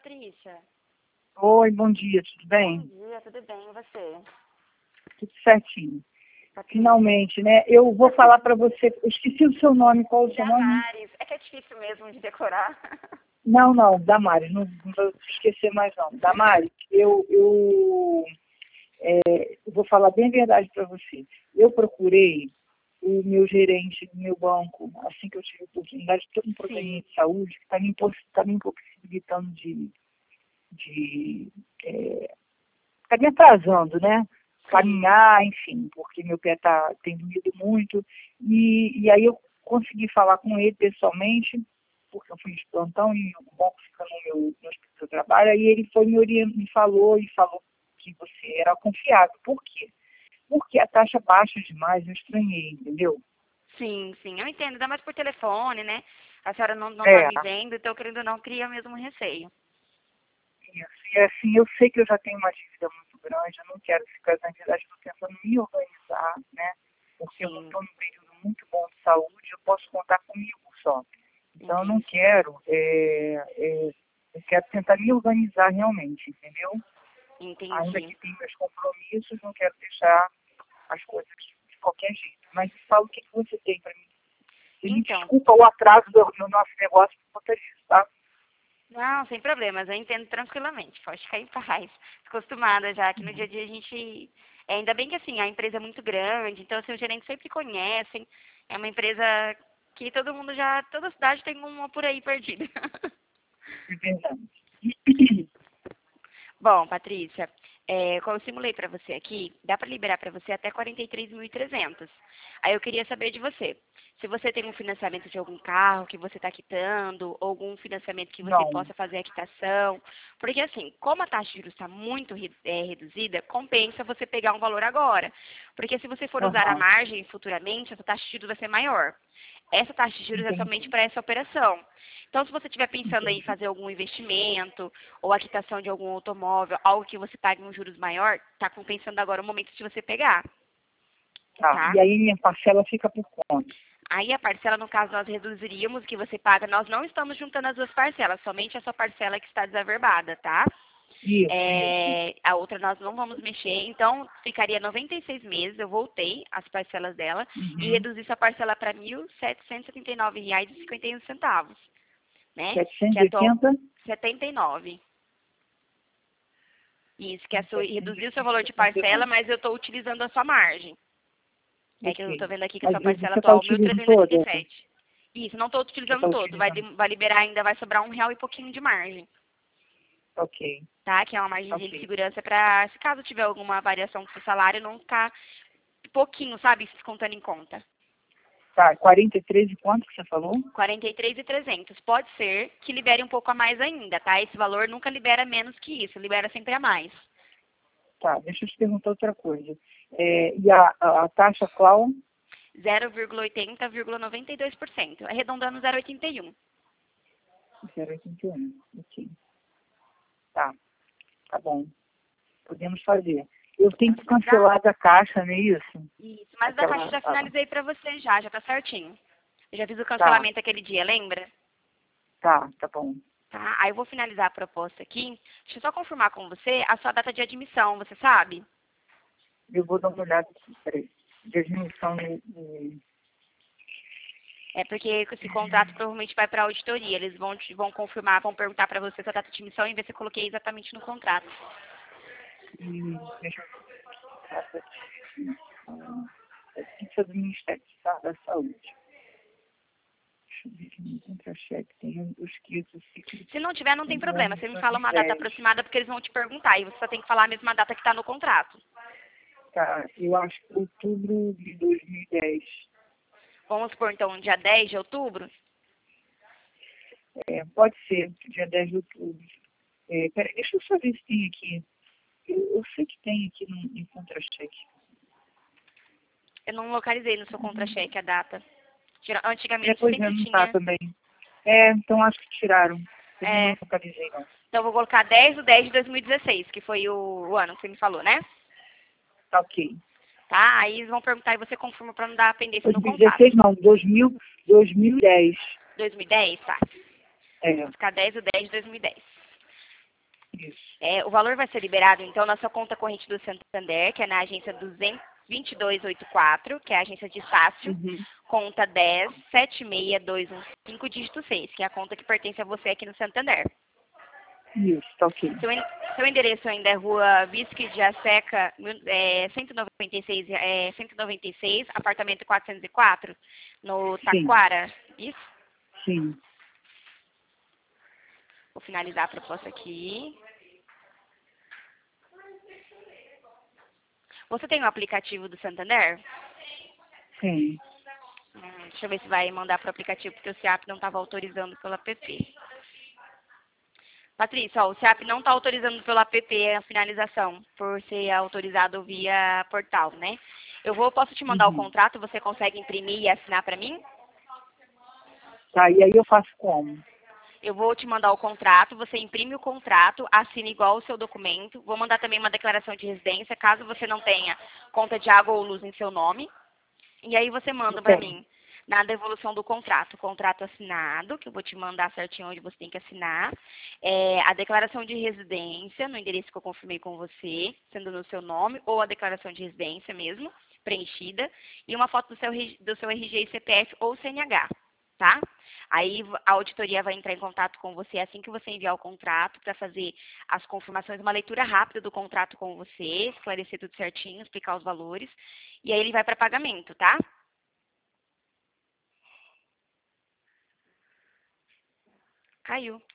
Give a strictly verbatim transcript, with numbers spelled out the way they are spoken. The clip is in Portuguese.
Patrícia. Oi, bom dia, tudo Bom bem? dia, tudo bem, e você? Tudo certinho. Patrícia. Finalmente, né? Eu vou falar para você, eu esqueci o seu nome, qual é o seu nome? Damares. É que é difícil mesmo de decorar. Não, não, Damares, não, não vou esquecer mais não. Damares, eu, eu, é, eu vou falar bem a verdade para você. Eu procurei o meu gerente do meu banco, assim que eu tive a oportunidade, de ter um probleminha de saúde que está me, impos- tá me impossibilitando de, de é, tá me atrasando, né? Caminhar, enfim, porque meu pé tá, tem doído muito. E, e aí eu consegui falar com ele pessoalmente, porque eu fui de plantão e o banco fica no meu, no hospital que eu trabalho, aí ele foi me orientando, me falou e falou que você era confiável. Por quê? Porque a taxa baixa demais, eu estranhei, entendeu? Sim, sim, eu entendo, ainda mais por telefone, né? A senhora não, não tá É, me vendo, então querendo ou não, cria mesmo um receio. isso. E assim, eu sei que eu já tenho uma dívida muito grande, eu não quero ficar, na verdade, estou tentando me organizar, né? Porque eu não Sim, estou num período muito bom de saúde, eu posso contar comigo só. Então, eu não entendi. quero, é, é, eu quero tentar me organizar realmente, entendeu? Ainda Entendi. que tenha meus compromissos, não quero deixar as coisas de qualquer jeito. Mas fala o que, que você tem para mim. Você me Então, desculpa o atraso do, no nosso negócio por conta disso, tá? não, sem problemas, eu entendo tranquilamente, pode ficar em paz. Tô acostumada já, que no dia a Uhum. dia a gente. É, ainda bem que assim, a empresa é muito grande, então assim, os gerentes sempre conhecem. É uma empresa que todo mundo já. Toda cidade tem uma por aí perdida. É verdade. Bom, Patrícia, é, como eu simulei para você aqui, dá para liberar para você até quarenta e três mil e trezentos. Aí eu queria saber de você, se você tem um financiamento de algum carro que você está quitando, ou algum financiamento que você Não. possa fazer a quitação, porque assim, como a taxa de juros está muito re- é, reduzida, compensa você pegar um valor agora, porque se você for usar a Aham. margem futuramente, essa taxa de juros vai ser maior. Essa taxa de juros é somente Entendi. para essa operação. Então, se você estiver pensando em Entendi. fazer algum investimento ou a quitação de algum automóvel, algo que você pague um juros maior, está compensando agora o momento de você pegar, Tá. tá? E aí minha parcela fica por conta. Aí a parcela, no caso, nós reduziríamos o que você paga. Nós não estamos juntando as duas parcelas, somente a sua parcela que está desaverbada, tá? Isso, isso. É, a outra nós não vamos mexer, então ficaria noventa e seis meses, eu voltei as parcelas dela e Uhum. reduzi sua parcela para mil setecentos e setenta e nove reais e cinquenta e um centavos, né? Que setecentos é e atual oitenta setenta e nove. Isso, que é a sua, reduziu o seu valor de parcela, setecentos e oitenta e nove. mas eu estou utilizando a sua margem. É que eu estou Ok. vendo aqui que a Mas sua parcela você está atual é utilizando toda? mil trezentos e oitenta e sete. Isso, não estou Você está utilizando todo, vai, de- utilizando? vai liberar ainda, vai sobrar um real e pouquinho de margem, Ok. tá? Que é uma margem de Ok. segurança para, se caso tiver alguma variação do seu salário, não ficar pouquinho, sabe, descontando em conta. Tá. quarenta e três e quanto que você falou? quarenta e três mil e trezentos. Pode ser que libere um pouco a mais ainda, tá? Esse valor nunca libera menos que isso, libera sempre a mais. Tá. Deixa eu te perguntar outra coisa. É, e a, a, a taxa qual? zero vírgula oitenta, noventa e dois por cento. Arredondando zero vírgula oitenta e um. zero vírgula oitenta e um. Ok. Tá. Tá bom. Podemos fazer. Eu tenho Podemos que finalizar? cancelar da caixa, não é isso? Isso, mas da caixa Aquela. já Ah, finalizei pra você já, já tá certinho. Eu já fiz o tá. cancelamento aquele dia, lembra? Tá. Tá bom. Tá, aí eu vou finalizar a proposta aqui. Deixa eu só confirmar com você a sua data de admissão, você sabe? Eu vou dar uma olhada aqui. Peraí. De admissão no, no- É porque esse contrato provavelmente vai para auditoria. Eles vão, te, vão confirmar, vão perguntar para você sua data de admissão e ver se eu coloquei exatamente no contrato. e deixa eu ver. Ah, é ficha do Ministério da Saúde. Deixa eu ver aqui no contra-cheque. Tem os quitos ciclos Se não tiver, não tem do ano problema. de Você me fala uma data dois mil e dez. aproximada porque eles vão te perguntar e você só tem que falar a mesma data que está no contrato. Tá, eu acho que outubro de dois mil e dez. Vamos supor, então, dia dez de outubro? É, pode ser, dia dez de outubro. É, peraí, deixa eu só ver se tem aqui. Eu, eu sei que tem aqui no, em contra-cheque. Eu não localizei no seu contra-cheque a data. Gera- É, Antigamente pois é, sempre não tá tinha. também. É, então acho que tiraram. Também É, não localizei, não. então eu vou colocar dez de dez de dois mil e dezesseis, que foi o, o ano que você me falou, né? Tá ok. Tá? Aí eles vão perguntar e você confirma para não dar pendência no contrato. dois mil e dezesseis não, dois mil, dois mil e dez. dois mil e dez, tá. É, Vou ficar dez de dez de dois mil e dez. Isso. É, o valor vai ser liberado, então, na sua conta corrente do Santander, que é na agência duzentos e vinte e dois oitenta e quatro, que é a agência de Estácio, Uhum. conta dez sete seis dois um cinco, dígito seis, que é a conta que pertence a você aqui no Santander. Isso, tá ok. Seu, en- seu endereço ainda é Rua Visque de Aseca, mil- é, cento e noventa e seis, é, cento e noventa e seis, apartamento quatrocentos e quatro, no Sim, Taquara. Isso? sim. Vou finalizar a proposta aqui. Você tem o aplicativo do Santander? Sim. Hum, deixa eu ver se vai mandar para o aplicativo, porque o SEAP não estava autorizando pelo app. Patrícia, ó, o SEAP não está autorizando pelo app a finalização, por ser autorizado via portal, né? Eu vou, posso te mandar o Uhum. contrato, você consegue imprimir e assinar para mim? Tá, e aí eu faço como? Eu vou te mandar o contrato, você imprime o contrato, assina igual o seu documento. Vou mandar também uma declaração de residência, caso você não tenha conta de água ou luz em seu nome. E aí você Eu manda para tenho. mim na devolução do contrato, contrato assinado, que eu vou te mandar certinho onde você tem que assinar, é, a declaração de residência, no endereço que eu confirmei com você, sendo no seu nome, ou a declaração de residência mesmo, preenchida, e uma foto do seu, regi- do seu R G e C P F ou C N H, tá? Aí a auditoria vai entrar em contato com você assim que você enviar o contrato para fazer as confirmações, uma leitura rápida do contrato com você, esclarecer tudo certinho, explicar os valores, e aí ele vai para pagamento, tá? Caiu.